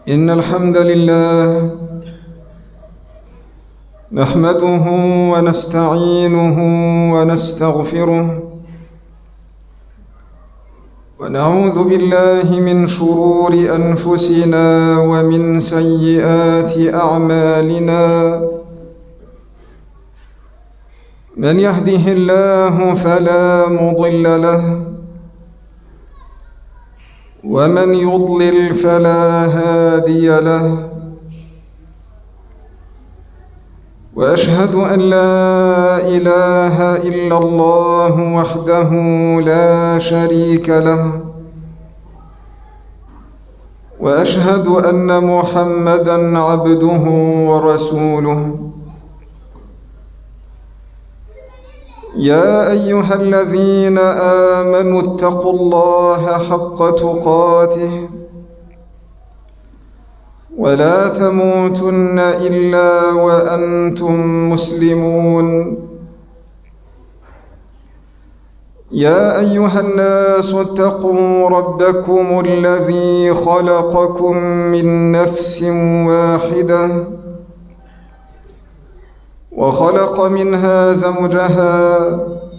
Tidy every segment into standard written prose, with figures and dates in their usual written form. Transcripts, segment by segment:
إن الحمد لله نحمده ونستعينه ونستغفره ونعوذ بالله من شرور أنفسنا ومن سيئات أعمالنا. من يهده الله فلا مضل له ومن يضلل فلا هادي له، وأشهد أن لا إله إلا الله وحده لا شريك له، وأشهد أن محمدًا عبده ورسوله. يا أيها الذين آمنوا اتقوا الله حق تقاته ولا تموتن إلا وأنتم مسلمون. يا أيها الناس اتقوا ربكم الذي خلقكم من نفس واحدة وخلق منها زوجها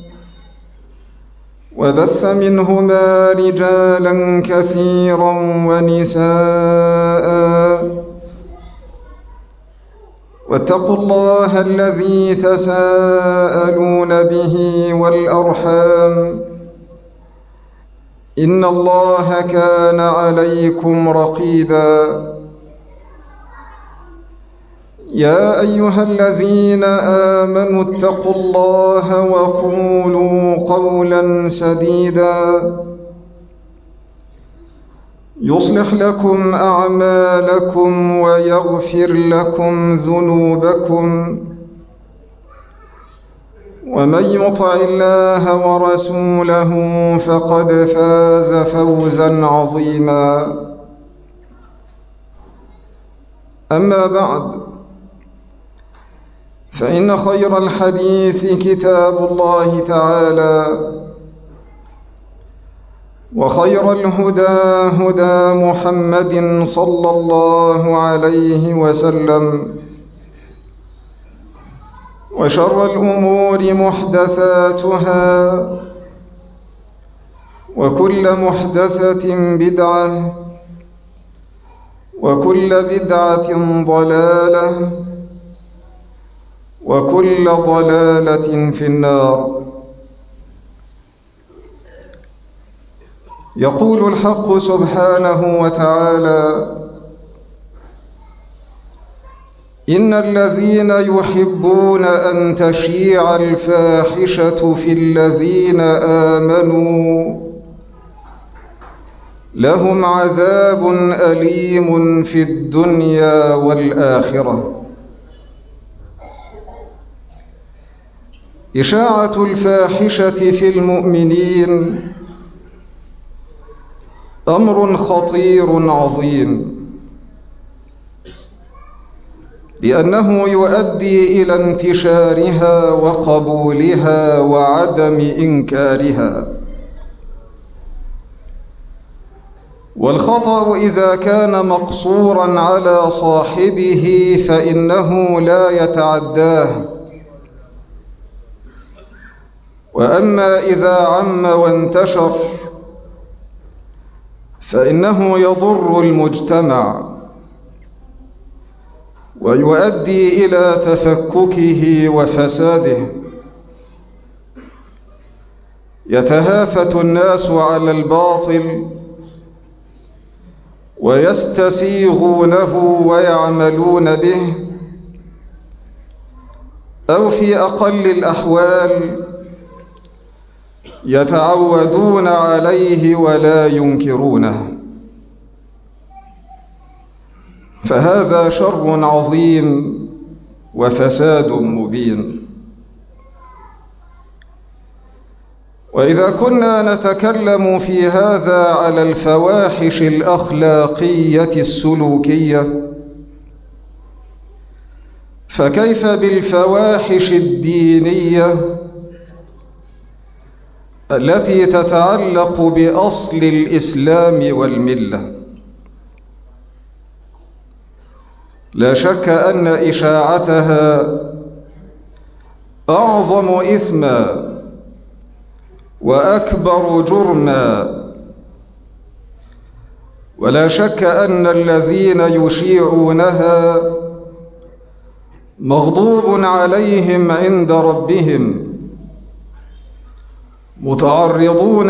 وبث منهما رجالا كثيرا ونساء، واتقوا الله الذي تساءلون به والأرحام إن الله كان عليكم رقيبا. يا أيها الذين آمنوا اتقوا الله وقولوا قولا سديدا يصلح لكم أعمالكم ويغفر لكم ذنوبكم، ومن يطع الله ورسوله فقد فاز فوزا عظيما. أما بعد، فإن خير الحديث كتاب الله تعالى، وخير الهدى هدى محمد صلى الله عليه وسلم، وشر الأمور محدثاتها، وكل محدثة بدعة، وكل بدعة ضلالة، وكل ضلالة في النار. يقول الحق سبحانه وتعالى: إن الذين يحبون أن تشيع الفاحشة في الذين آمنوا لهم عذاب أليم في الدنيا والآخرة. إشاعة الفاحشة في المؤمنين أمر خطير عظيم، لأنه يؤدي إلى انتشارها وقبولها وعدم إنكارها. والخطأ إذا كان مقصورا على صاحبه فإنه لا يتعداه، وأما إذا عم وانتشر فإنه يضر المجتمع ويؤدي إلى تفككه وفساده. يتهافت الناس على الباطل ويستسيغونه ويعملون به، أو في أقل الأحوال يتعودون عليه ولا ينكرونه، فهذا شر عظيم وفساد مبين. وإذا كنا نتكلم في هذا على الفواحش الأخلاقية السلوكية، فكيف بالفواحش الدينية التي تتعلق بأصل الإسلام والملة؟ لا شك أن إشاعتها أعظم إثما وأكبر جرما، ولا شك أن الذين يشيعونها مغضوب عليهم عند ربهم، متعرضون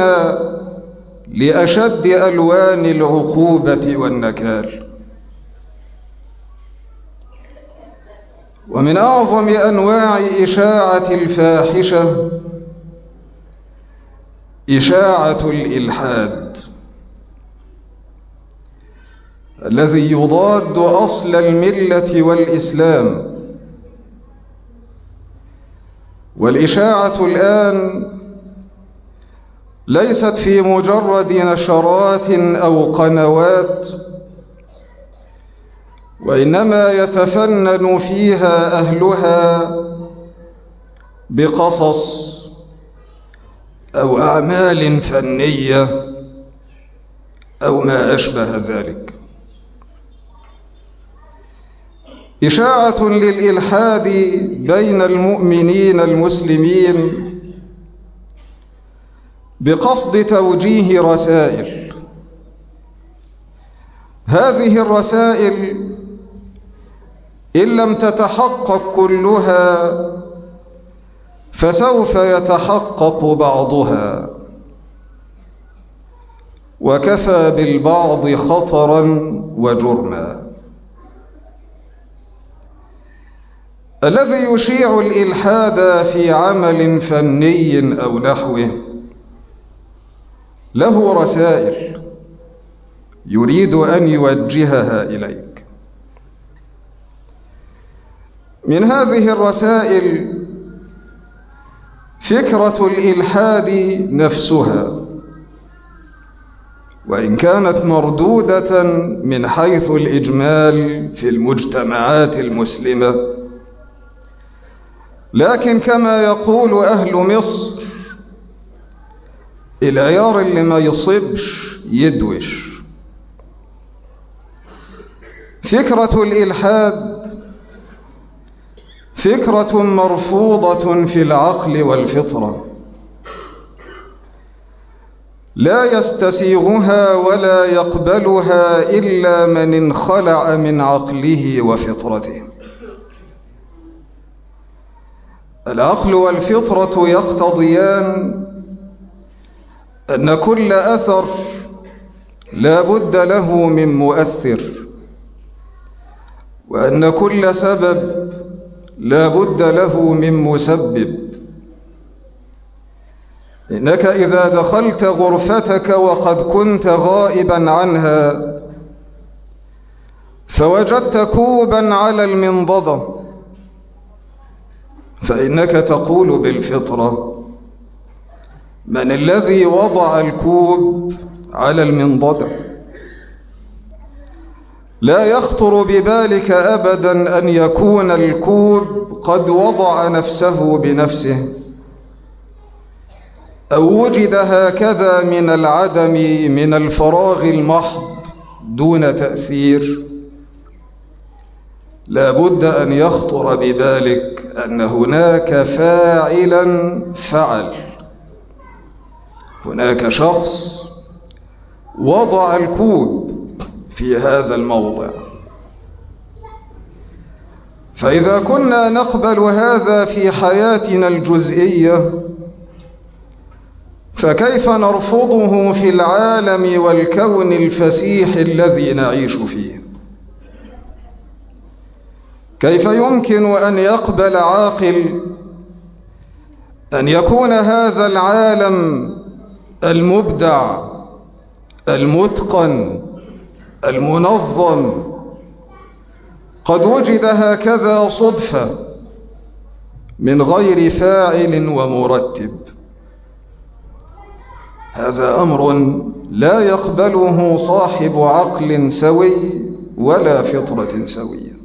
لأشد ألوان العقوبة والنكال. ومن أعظم أنواع إشاعة الفاحشة إشاعة الإلحاد، الذي يضاد أصل الملة والإسلام. والإشاعة الآن ليست في مجرد نشرات أو قنوات، وإنما يتفنن فيها أهلها بقصص أو أعمال فنية أو ما أشبه ذلك. إشاعة للإلحاد بين المؤمنين المسلمين بقصد توجيه رسائل. هذه الرسائل إن لم تتحقق كلها فسوف يتحقق بعضها، وكفى بالبعض خطرا وجرما. الذي يشيع الإلحاد في عمل فني أو نحوه له رسائل يريد أن يوجهها إليك. من هذه الرسائل فكرة الإلحاد نفسها، وإن كانت مردودة من حيث الإجمال في المجتمعات المسلمة، لكن كما يقول أهل مصر: العيار اللي ما يصبش يدوش. فكرة الإلحاد فكرة مرفوضة في العقل والفطرة، لا يستسيغها ولا يقبلها إلا من انخلع من عقله وفطرته. العقل والفطرة يقتضيان أن كل أثر لا بد له من مؤثر، وأن كل سبب لا بد له من مسبب. إنك إذا دخلت غرفتك وقد كنت غائبا عنها فوجدت كوبا على المنضدة، فإنك تقول بالفطرة: من الذي وضع الكوب على المنضدة؟ لا يخطر ببالك أبدا أن يكون الكوب قد وضع نفسه بنفسه، أو وجد هكذا من العدم، من الفراغ المحض دون تأثير. لا بد أن يخطر ببالك أن هناك فاعلا فعل، هناك شخص وضع الكوب في هذا الموضع. فإذا كنا نقبل هذا في حياتنا الجزئية، فكيف نرفضه في العالم والكون الفسيح الذي نعيش فيه؟ كيف يمكن أن يقبل عاقل أن يكون هذا العالم المبدع المتقن المنظم قد وجد هكذا صدفة من غير فاعل ومرتب؟ هذا أمر لا يقبله صاحب عقل سوي ولا فطرة سوية.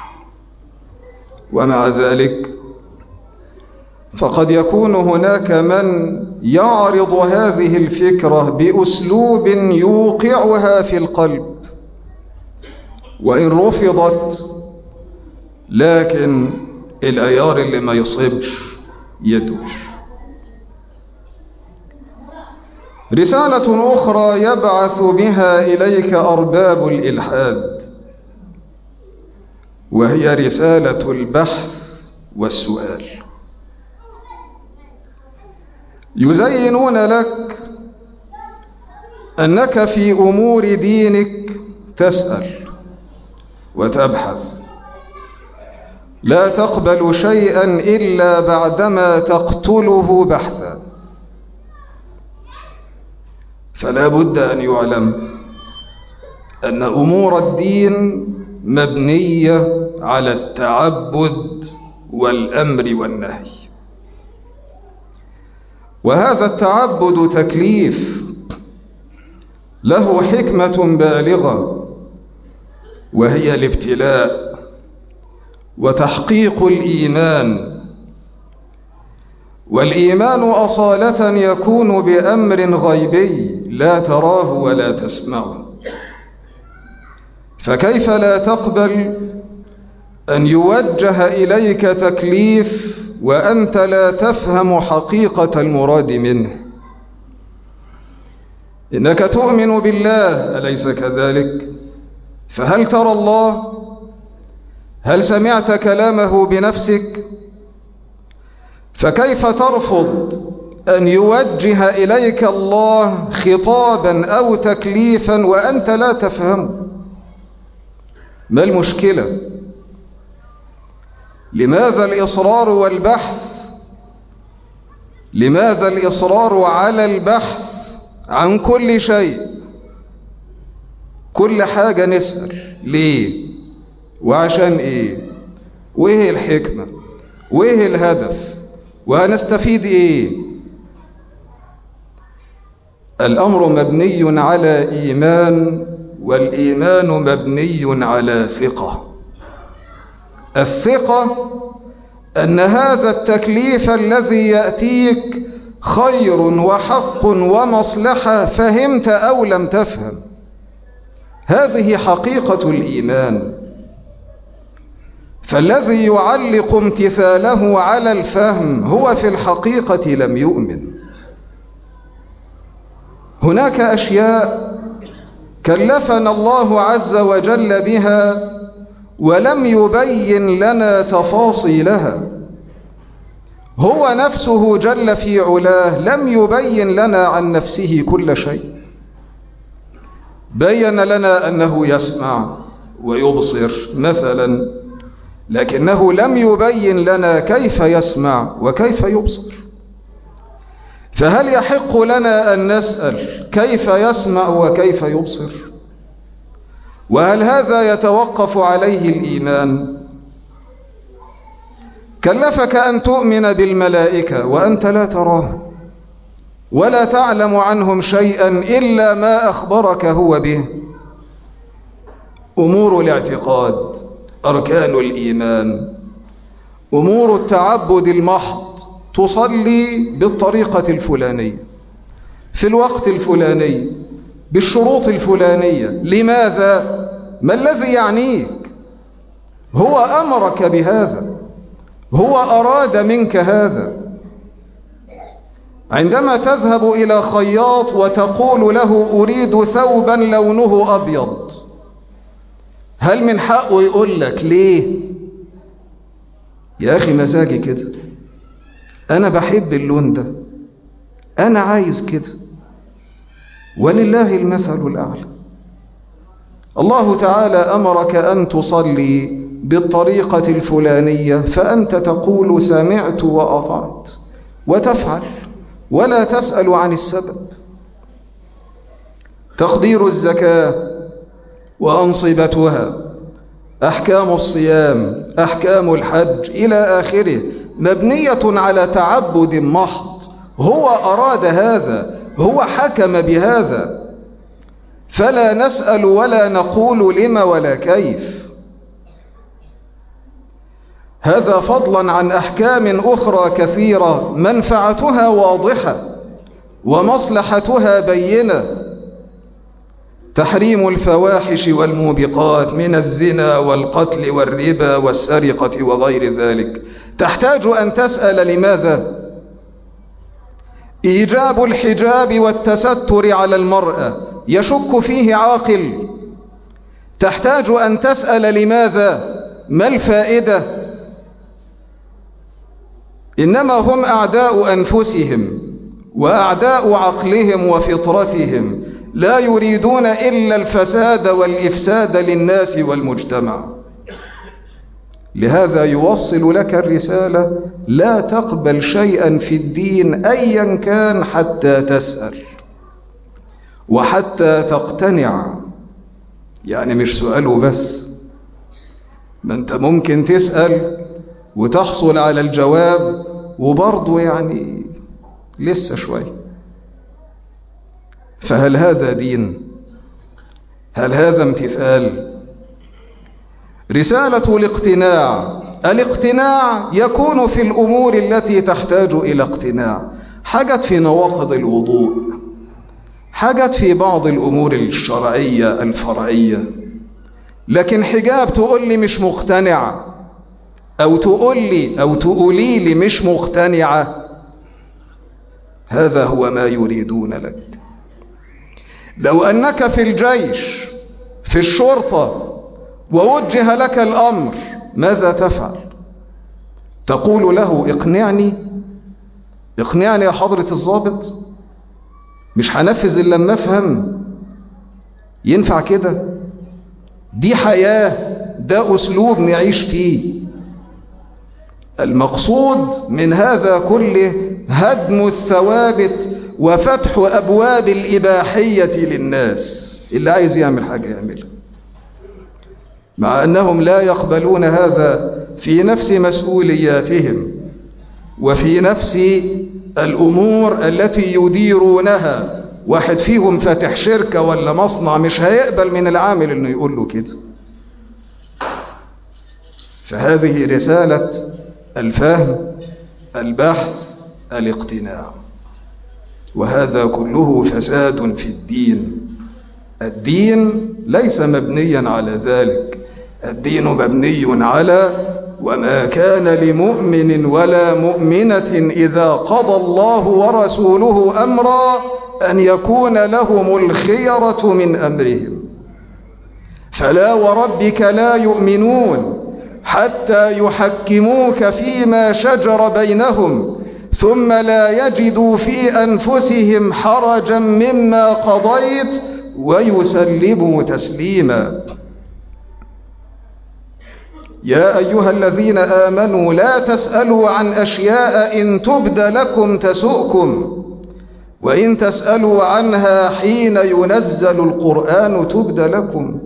ومع ذلك فقد يكون هناك من يعرض هذه الفكرة بأسلوب يوقعها في القلب، وإن رفضت لكن العيار اللي ما يصيبش يدوش. رسالة أخرى يبعث بها إليك أرباب الإلحاد، وهي رسالة البحث والسؤال. يزينون لك أنك في أمور دينك تسأل وتبحث، لا تقبل شيئا إلا بعدما تقتله بحثا. فلا بد أن يعلم أن أمور الدين مبنية على التعبد والأمر والنهي، وهذا التعبد تكليف له حكمة بالغة، وهي الابتلاء وتحقيق الإيمان. والإيمان أصالة يكون بأمر غيبي لا تراه ولا تسمعه، فكيف لا تقبل أن يوجه إليك تكليف وأنت لا تفهم حقيقة المراد منه؟ إنك تؤمن بالله، أليس كذلك؟ فهل ترى الله؟ هل سمعت كلامه بنفسك؟ فكيف ترفض أن يوجه إليك الله خطابا أو تكليفا وأنت لا تفهمه؟ ما المشكلة؟ لماذا الإصرار والبحث؟ لماذا الإصرار على البحث عن كل شيء؟ كل حاجة نسأل ليه وعشان ايه، وايه الحكمة، وايه الهدف، وهنستفيد ايه؟ الأمر مبني على إيمان، والإيمان مبني على ثقة. الثقة أن هذا التكليف الذي يأتيك خير وحق ومصلحة، فهمت أو لم تفهم. هذه حقيقة الإيمان. فالذي يعلق امتثاله على الفهم هو في الحقيقة لم يؤمن. هناك أشياء كلفنا الله عز وجل بها ولم يبين لنا تفاصيلها. هو نفسه جل في علاه لم يبين لنا عن نفسه كل شيء. بين لنا أنه يسمع ويبصر مثلا، لكنه لم يبين لنا كيف يسمع وكيف يبصر. فهل يحق لنا أن نسأل كيف يسمع وكيف يبصر؟ وهل هذا يتوقف عليه الإيمان؟ كلفك أن تؤمن بالملائكة وأنت لا تراه ولا تعلم عنهم شيئا إلا ما أخبرك هو به. أمور الاعتقاد، أركان الإيمان، أمور التعبد المحض، تصلي بالطريقة الفلانية في الوقت الفلاني بالشروط الفلانية. لماذا؟ ما الذي يعنيك؟ هو أمرك بهذا، هو أراد منك هذا. عندما تذهب إلى خياط وتقول له أريد ثوبا لونه أبيض، هل من حقه يقول لك ليه؟ يا أخي مزاجي كده، أنا بحب اللون ده، أنا عايز كده. ولله المثل الأعلى. الله تعالى أمرك أن تصلي بالطريقة الفلانية، فأنت تقول سمعت وأطعت وتفعل ولا تسأل عن السبب. تقدير الزكاة وأنصبتها، أحكام الصيام، أحكام الحج إلى آخره، مبنية على تعبد محض. هو أراد هذا، هو حكم بهذا، فلا نسأل ولا نقول لما ولا كيف. هذا فضلا عن أحكام أخرى كثيرة منفعتها واضحة ومصلحتها بينة. تحريم الفواحش والموبقات من الزنا والقتل والربا والسرقة وغير ذلك. تحتاج أن تسأل لماذا؟ إيجاب الحجاب والتستر على المرأة يشك فيه عاقل. تحتاج أن تسأل لماذا؟ ما الفائدة؟ إنما هم أعداء أنفسهم وأعداء عقلهم وفطرتهم، لا يريدون إلا الفساد والإفساد للناس والمجتمع. لهذا يوصل لك الرسالة: لا تقبل شيئا في الدين أيا كان حتى تسأل وحتى تقتنع. يعني مش سؤاله بس، ما أنت ممكن تسأل وتحصل على الجواب وبرضه يعني لسه شوي. فهل هذا دين؟ هل هذا امتثال؟ رسالة الاقتناع. الاقتناع يكون في الأمور التي تحتاج إلى اقتناع، حاجات في نواقض الوضوء، حاجات في بعض الأمور الشرعية الفرعية. لكن حجاب تقول لي مش مقتنع، أو تقولي لي مش مقتنعة، هذا هو ما يريدون لك. لو أنك في الجيش في الشرطة ووجه لك الأمر، ماذا تفعل؟ تقول له اقنعني يا حضرة الضابط، مش هنفذ إلا لما أفهم. ينفع كده؟ دي حياة، ده أسلوب نعيش فيه. المقصود من هذا كله هدم الثوابت وفتح أبواب الإباحية للناس. اللي عايز يعمل حاجة يعملها، مع أنهم لا يقبلون هذا في نفس مسؤولياتهم وفي نفس الأمور التي يديرونها. واحد فيهم فاتح شركة ولا مصنع، مش هيقبل من العامل إنه يقول له كده. فهذه رسالة الفهم، البحث، الاقتناع. وهذا كله فساد في الدين. الدين ليس مبنيا على ذلك. الدين مبني على: وما كان لمؤمن ولا مؤمنة إذا قضى الله ورسوله أمرا أن يكون لهم الخيرة من أمرهم. فلا وربك لا يؤمنون حتى يحكموك فيما شجر بينهم ثم لا يجدوا في أنفسهم حرجا مما قضيت ويسلموا تسليما. يا أيها الذين آمنوا لا تسألوا عن أشياء إن تبد لكم تسؤكم وإن تسألوا عنها حين ينزل القرآن تبد لكم.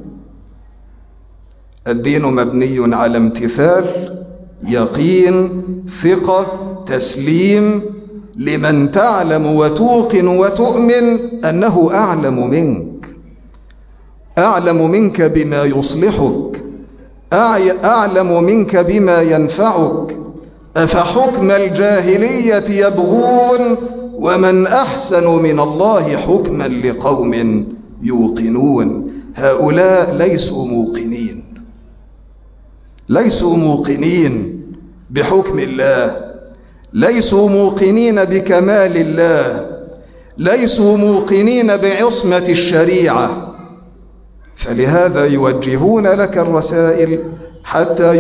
الدين مبني على امتثال، يقين، ثقة، تسليم لمن تعلم وتوقن وتؤمن أنه أعلم منك بما يصلحك، أعلم منك بما ينفعك. أفحكم الجاهلية يبغون ومن أحسن من الله حكما لقوم يوقنون. هؤلاء ليسوا موقنين بحكم الله، ليسوا موقنين بكمال الله، ليسوا موقنين بعصمة الشريعة. فلهذا يوجهون لك الرسائل حتى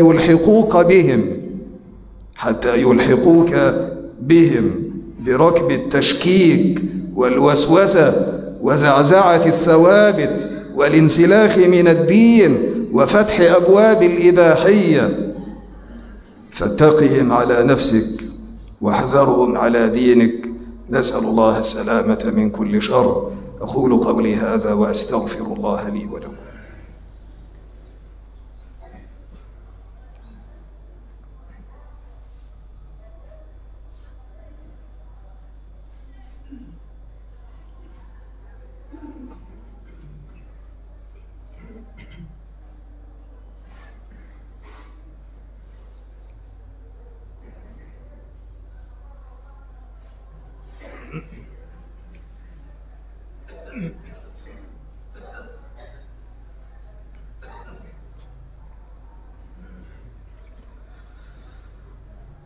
يلحقوك بهم بركب التشكيك والوسوسة وزعزعة الثوابت والانسلاخ من الدين وفتح أبواب الإباحية. فاتقهم على نفسك واحذرهم على دينك. نسأل الله السلامة من كل شر. أقول قولي هذا وأستغفر الله لي ولكم.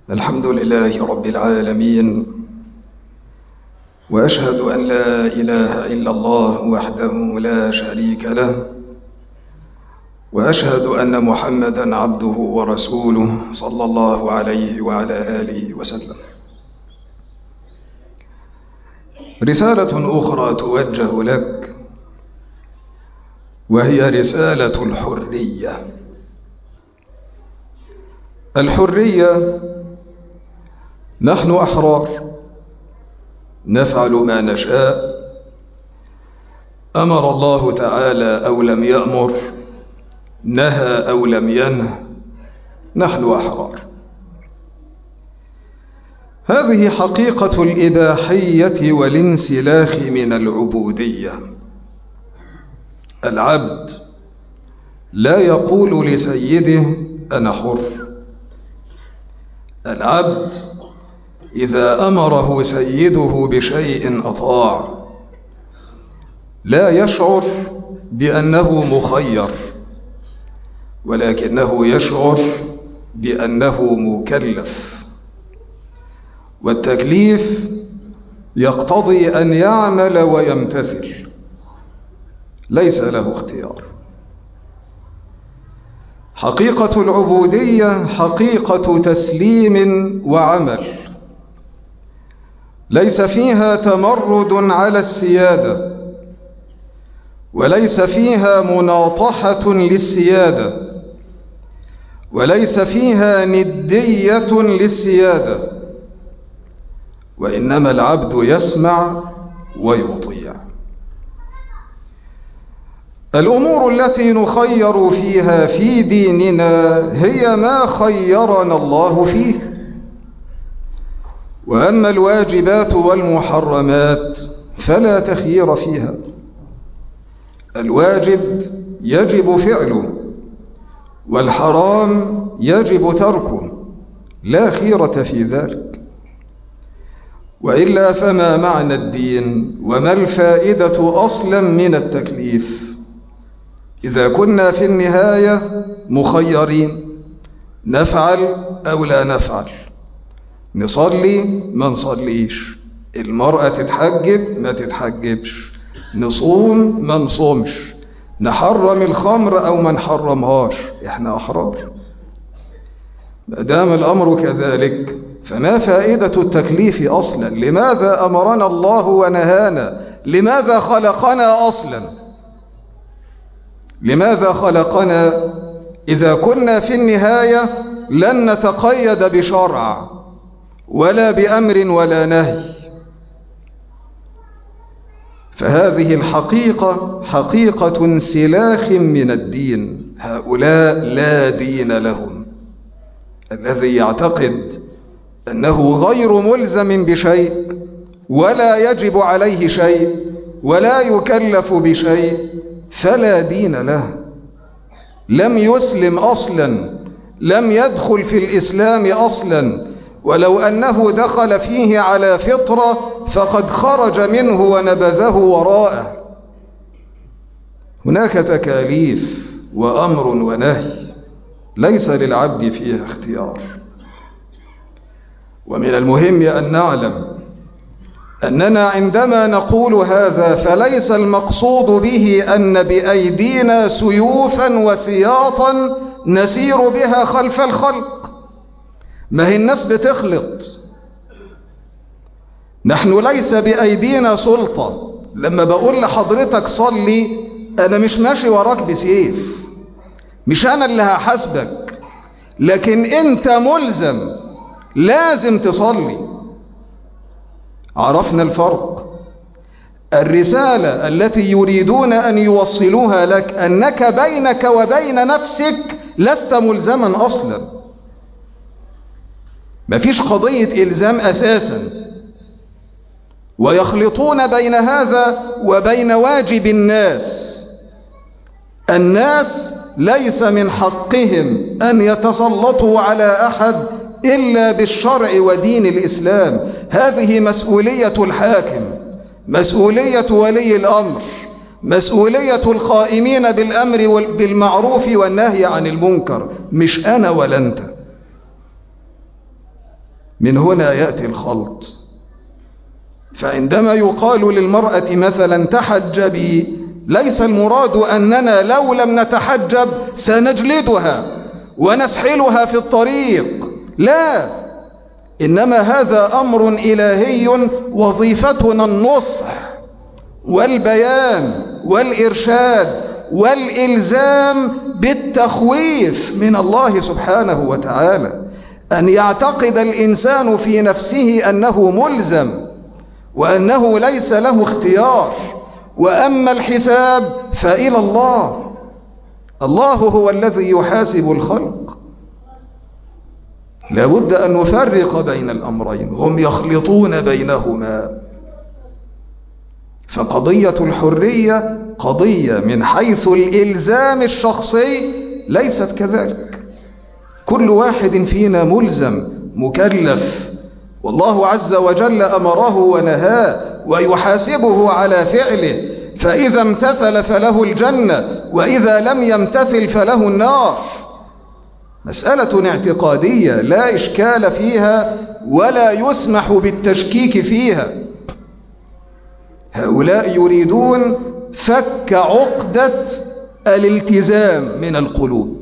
الحمد لله رب العالمين، وأشهد أن لا إله إلا الله وحده لا شريك له، وأشهد أن محمدًا عبده ورسوله صلى الله عليه وعلى آله وسلم. رسالة أخرى توجه لك، وهي رسالة الحرية. الحرية، نحن أحرار نفعل ما نشاء، أمر الله تعالى أو لم يأمر، نهى أو لم ينه، نحن أحرار. هذه حقيقة الإباحية والانسلاخ من العبودية. العبد لا يقول لسيده أنا حر. العبد إذا أمره سيده بشيء أطاع، لا يشعر بأنه مخير، ولكنه يشعر بأنه مكلف. والتكليف يقتضي أن يعمل ويمتثل، ليس له اختيار. حقيقة العبودية حقيقة تسليم وعمل، ليس فيها تمرد على السيادة، وليس فيها مناطحة للسيادة، وليس فيها ندية للسيادة، وإنما العبد يسمع ويطيع. الأمور التي نخير فيها في ديننا هي ما خيرنا الله فيه، وأما الواجبات والمحرمات فلا تخيير فيها. الواجب يجب فعله، والحرام يجب تركه، لا خيرة في ذلك. وإلا فما معنى الدين وما الفائدة أصلا من التكليف إذا كنا في النهاية مخيرين، نفعل أو لا نفعل، نصلي ما نصليش، المرأة تتحجب ما تتحجبش، نصوم ما نصومش، نحرم الخمر أو ما نحرمهاش، إحنا أحرار. ما دام الأمر كذلك فما فائدة التكليف أصلا؟ لماذا أمرنا الله ونهانا؟ لماذا خلقنا أصلا؟ لماذا خلقنا إذا كنا في النهاية لن نتقيد بشرع ولا بأمر ولا نهي؟ فهذه الحقيقة حقيقة انسلاخ من الدين. هؤلاء لا دين لهم. الذي يعتقد أنه غير ملزم بشيء ولا يجب عليه شيء ولا يكلف بشيء فلا دين له، لم يسلم أصلا، لم يدخل في الإسلام أصلا، ولو أنه دخل فيه على فطرة فقد خرج منه ونبذه وراءه. هناك تكاليف وأمر ونهي ليس للعبد فيها اختيار. ومن المهم أن نعلم أننا عندما نقول هذا فليس المقصود به أن بأيدينا سيوفا وسياطا نسير بها خلف الخلق. ما هي الناس بتخلط، نحن ليس بأيدينا سلطة. لما بقول لحضرتك صلي أنا مش ماشي وراك بسيف، مش أنا اللي هحاسبك، لكن أنت ملزم لازم تصلي. عرفنا الفرق. الرسالة التي يريدون أن يوصلوها لك أنك بينك وبين نفسك لست ملزما أصلا. مفيش قضية إلزام أساسا، ويخلطون بين هذا وبين واجب الناس. الناس ليس من حقهم أن يتسلطوا على أحد إلا بالشرع ودين الإسلام. هذه مسؤولية الحاكم، مسؤولية ولي الأمر، مسؤولية القائمين بالأمر بالمعروف والنهي عن المنكر، مش أنا ولا أنت. من هنا يأتي الخلط. فعندما يقال للمرأة مثلا تحجبي، ليس المراد أننا لو لم نتحجب سنجلدها ونسحلها في الطريق، لا، إنما هذا أمر إلهي وظيفتنا النصح والبيان والإرشاد والإلزام بالتخويف من الله سبحانه وتعالى، أن يعتقد الإنسان في نفسه أنه ملزم وأنه ليس له اختيار، وأما الحساب فإلى الله. الله هو الذي يحاسب الخلق. لا بد أن نفرق بين الأمرين، هم يخلطون بينهما. فقضية الحرية قضية من حيث الإلزام الشخصي ليست كذلك. كل واحد فينا ملزم مكلف، والله عز وجل أمره ونهاه ويحاسبه على فعله، فإذا امتثل فله الجنة، وإذا لم يمتثل فله النار. مسألة اعتقادية لا إشكال فيها ولا يسمح بالتشكيك فيها. هؤلاء يريدون فك عقدة الالتزام من القلوب،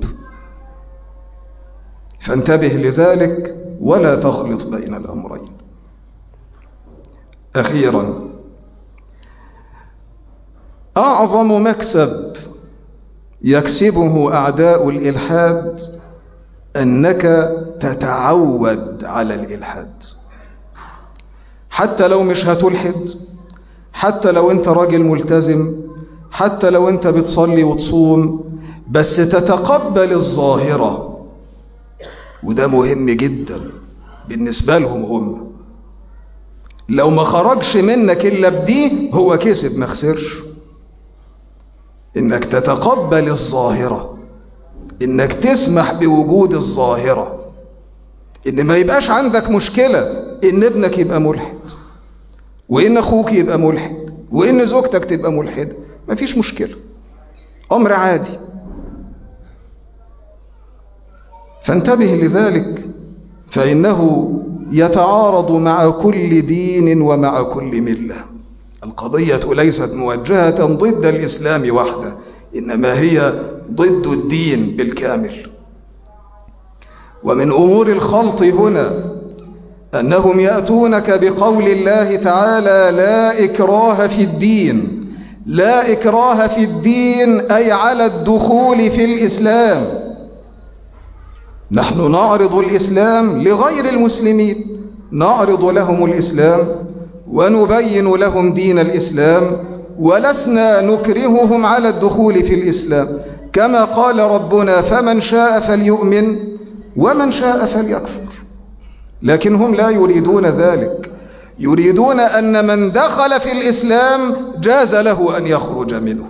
فانتبه لذلك ولا تخلط بين الأمرين. أخيرا، أعظم مكسب يكسبه أعداء الإلحاد أنك تتعود على الإلحاد. حتى لو مش هتلحد، حتى لو أنت راجل ملتزم، حتى لو أنت بتصلي وتصوم، بس تتقبل الظاهرة، وده مهم جدا بالنسبة لهم هم. لو ما خرجش منك إلا بدي هو كسب ما خسرش. إنك تتقبل الظاهرة، إنك تسمح بوجود الظاهرة، إن ما يبقاش عندك مشكلة إن ابنك يبقى ملحد، وإن أخوك يبقى ملحد، وإن زوجتك تبقى ملحد، ما فيش مشكلة، أمر عادي. فانتبه لذلك، فإنه يتعارض مع كل دين ومع كل ملة. القضية ليست موجهة ضد الإسلام وحده، إنما هي ضد الدين بالكامل. ومن أمور الخلط هنا أنهم يأتونك بقول الله تعالى: لا إكراه في الدين. لا إكراه في الدين أي على الدخول في الإسلام. نحن نعرض الإسلام لغير المسلمين، نعرض لهم الإسلام ونبين لهم دين الإسلام، ولسنا نكرههم على الدخول في الإسلام، كما قال ربنا: فمن شاء فليؤمن ومن شاء فليكفر. لكن هم لا يريدون ذلك، يريدون أن من دخل في الإسلام جاز له أن يخرج منه.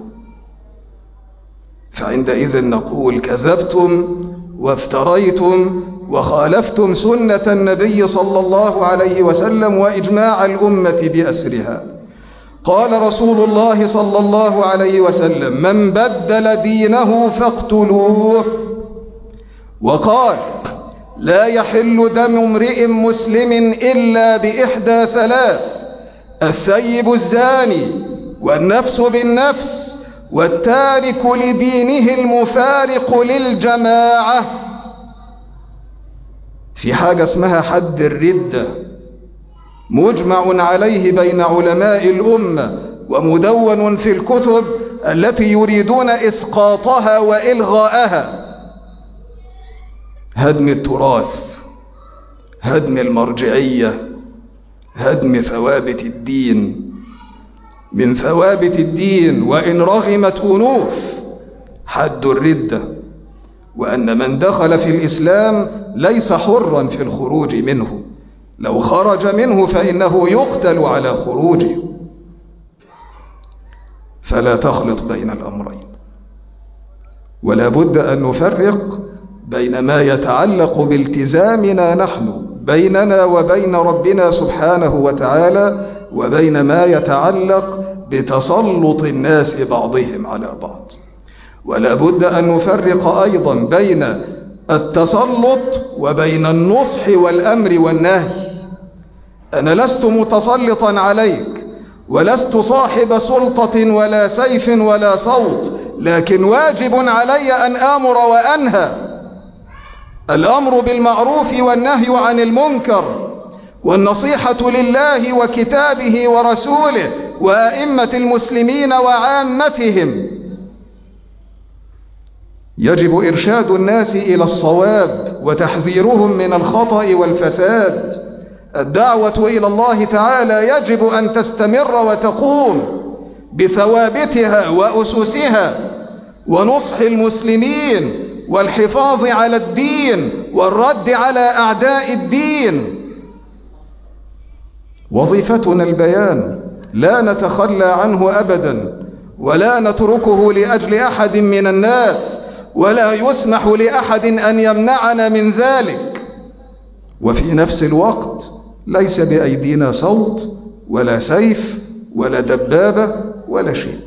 فعندئذ نقول: كذبتم وافتريتم وخالفتم سنة النبي صلى الله عليه وسلم وإجماع الأمة بأسرها. قال رسول الله صلى الله عليه وسلم: من بدل دينه فاقتلوه. وقال: لا يحل دم امرئ مسلم إلا بإحدى ثلاث: الثيب الزاني، والنفس بالنفس، والتارك لدينه المفارق للجماعة. في حاجة اسمها حد الردة، مجمع عليه بين علماء الأمة ومدون في الكتب التي يريدون إسقاطها وإلغاءها: هدم التراث، هدم المرجعية، هدم ثوابت الدين. من ثوابت الدين وإن رغمت أنوف حد الردة، وأن من دخل في الإسلام ليس حرا في الخروج منه، لو خرج منه فإنه يقتل على خروجه. فلا تخلط بين الأمرين، ولا بد أن نفرق بين ما يتعلق بالتزامنا نحن بيننا وبين ربنا سبحانه وتعالى، وبين ما يتعلق بتسلط الناس بعضهم على بعض. ولا بد أن نفرق أيضا بين التسلط وبين النصح والأمر والنهي. أنا لست متسلطا عليك، ولست صاحب سلطة ولا سيف ولا صوت، لكن واجب علي أن آمر وأنهى. الأمر بالمعروف والنهي عن المنكر، والنصيحة لله وكتابه ورسوله وأئمة المسلمين وعامتهم. يجب إرشاد الناس إلى الصواب وتحذيرهم من الخطأ والفساد. الدعوة إلى الله تعالى يجب أن تستمر وتقوم بثوابتها وأسسها، ونصح المسلمين والحفاظ على الدين والرد على أعداء الدين. وظيفتنا البيان، لا نتخلى عنه أبدا، ولا نتركه لأجل أحد من الناس، ولا يسمح لأحد أن يمنعنا من ذلك. وفي نفس الوقت ليس بأيدينا صوت ولا سيف ولا دبابة ولا شيء.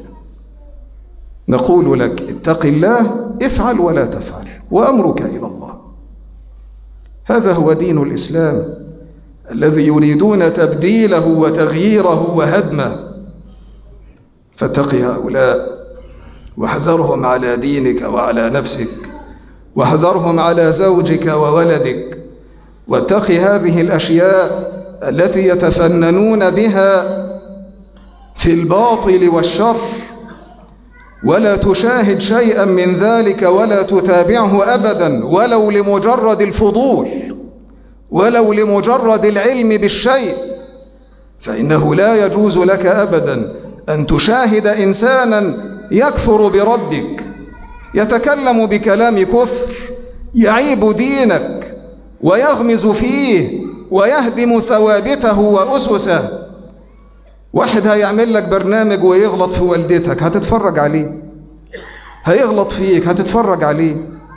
نقول لك اتق الله، افعل ولا تفعل، وأمرك إلى الله. هذا هو دين الإسلام الذي يريدون تبديله وتغييره وهدمه. فاتق هؤلاء واحذرهم على دينك وعلى نفسك، واحذرهم على زوجك وولدك. واتق هذه الأشياء التي يتفننون بها في الباطل والشر، ولا تشاهد شيئا من ذلك ولا تتابعه أبدا، ولو لمجرد الفضول، ولو لمجرد العلم بالشيء. فإنه لا يجوز لك أبدا أن تشاهد إنسانا يكفر بربك، يتكلم بكلام كفر، يعيب دينك ويغمز فيه ويهدم ثوابته وأسسه. واحد هيعمل لك برنامج ويغلط في والدتك، هتتفرج عليه. هيغلط فيك، هتتفرج عليه.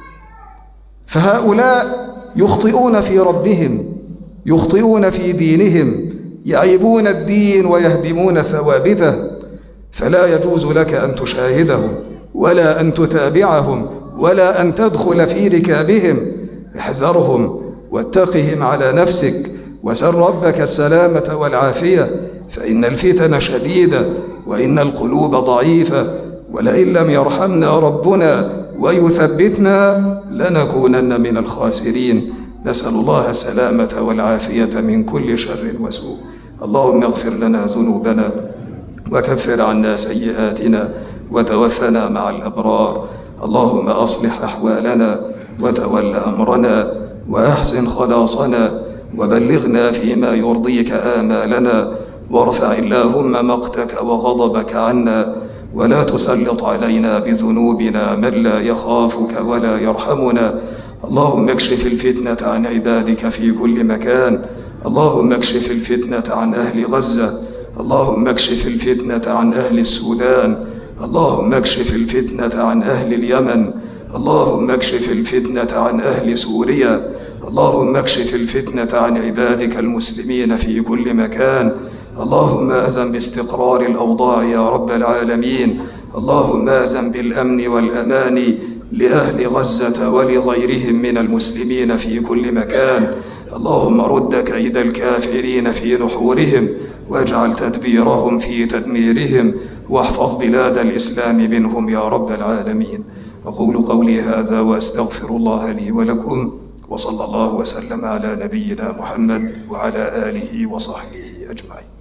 فهؤلاء يخطئون في ربهم، يخطئون في دينهم، يعيبون الدين ويهدمون ثوابته. فلا يجوز لك أن تشاهدهم ولا أن تتابعهم ولا أن تدخل في ركابهم. احذرهم واتقهم على نفسك، وسل ربك السلامة والعافية، فإن الفتن شديدة وإن القلوب ضعيفة، ولئن لم يرحمنا ربنا ويثبتنا لنكونن من الخاسرين. نسأل الله السلامة والعافية من كل شر وسوء. اللهم اغفر لنا ذنوبنا وكفر عنا سيئاتنا وتوفنا مع الأبرار. اللهم أصلح أحوالنا وتول أمرنا وأحسن خلاصنا، وبلغنا فيما يرضيك آمالنا، وارفع اللهم مقتك وغضبك عنا، ولا تسلط علينا بذنوبنا من لا يخافك ولا يرحمنا. اللهم اكشف الفتنة عن عبادك في كل مكان. اللهم اكشف الفتنة عن أهل غزة. اللهم اكشف الفتنة عن أهل السودان. اللهم اكشف الفتنة عن أهل اليمن. اللهم اكشف الفتنة عن أهل سوريا. اللهم اكشف الفتنة عن عبادك المسلمين في كل مكان. اللهم أذن باستقرار الأوضاع يا رب العالمين. اللهم أذن بالأمن والأمان لأهل غزة ولغيرهم من المسلمين في كل مكان. اللهم رد كيد الكافرين في نحورهم، واجعل تدبيرهم في تدميرهم، واحفظ بلاد الإسلام منهم يا رب العالمين. أقول قولي هذا وأستغفر الله لي ولكم، وصلى الله وسلم على نبينا محمد وعلى آله وصحبه أجمعين.